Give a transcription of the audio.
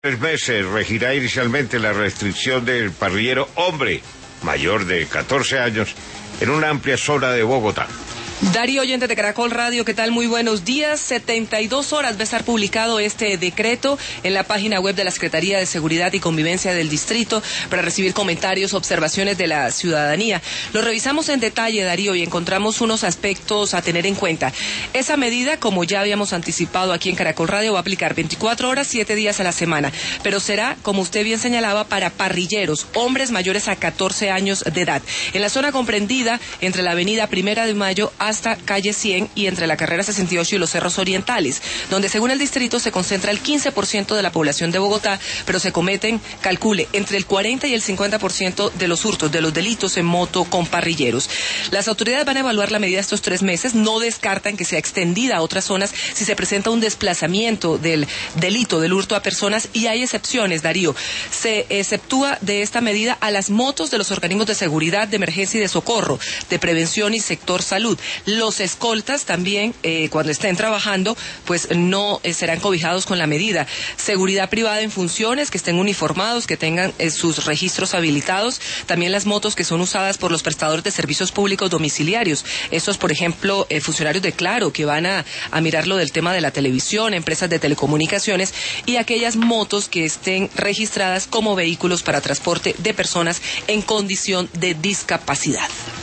3 meses regirá inicialmente la restricción del parrillero hombre mayor de 14 años en una amplia zona de Bogotá. Darío, oyente de Caracol Radio, ¿qué tal? Muy buenos días. 72 horas va a estar publicado este decreto en la página web de la Secretaría de Seguridad y Convivencia del Distrito para recibir comentarios, observaciones de la ciudadanía. Lo revisamos en detalle, Darío, y encontramos unos aspectos a tener en cuenta. Esa medida, como ya habíamos anticipado aquí en Caracol Radio, va a aplicar 24 horas, 7 días a la semana, pero será, como usted bien señalaba, para parrilleros, hombres mayores a 14 años de edad, en la zona comprendida entre la avenida 1 de Mayo hasta calle 100 y entre la carrera 68 y los Cerros Orientales, donde según el distrito se concentra el 15% de la población de Bogotá, pero se cometen, calcule, entre el 40 y el 50% de los hurtos, de los delitos en moto con parrilleros. Las autoridades van a evaluar la medida estos 3 meses, no descartan que sea extendida a otras zonas si se presenta un desplazamiento del delito del hurto a personas, y hay excepciones, Darío. Se exceptúa de esta medida a las motos de los organismos de seguridad, de emergencia y de socorro, de prevención y sector salud. Los escoltas también, cuando estén trabajando, pues no serán cobijados con la medida. Seguridad privada en funciones, que estén uniformados, que tengan sus registros habilitados. También las motos que son usadas por los prestadores de servicios públicos domiciliarios. Estos, por ejemplo, funcionarios de Claro, que van a mirar lo del tema de la televisión, empresas de telecomunicaciones, y aquellas motos que estén registradas como vehículos para transporte de personas en condición de discapacidad.